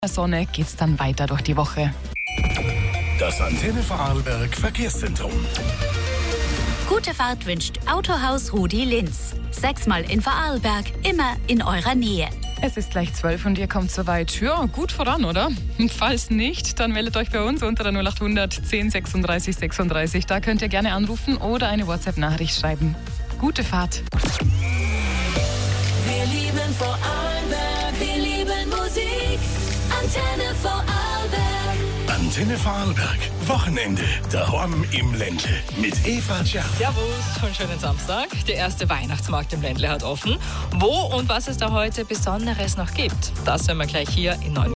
der Sonne geht's dann weiter durch die Woche. Das Antenne Vorarlberg Verkehrszentrum. Gute Fahrt wünscht Autohaus Rudi Linz. 6-mal in Vorarlberg, immer in eurer Nähe. Es ist gleich 12 und ihr kommt soweit, ja, gut voran, oder? Falls nicht, dann meldet euch bei uns unter der 0800 10 36 36. Da könnt ihr gerne anrufen oder eine WhatsApp-Nachricht schreiben. Gute Fahrt. Wir lieben Vorarlberg, wir lieben Musik. Antenne Vorarlberg. Antenne Vorarlberg. Wochenende. Daheim im Ländle. Mit Eva Scherr. Servus und schönen Samstag. Der erste Weihnachtsmarkt im Ländle hat offen. Wo und was es da heute Besonderes noch gibt, das hören wir gleich hier in 9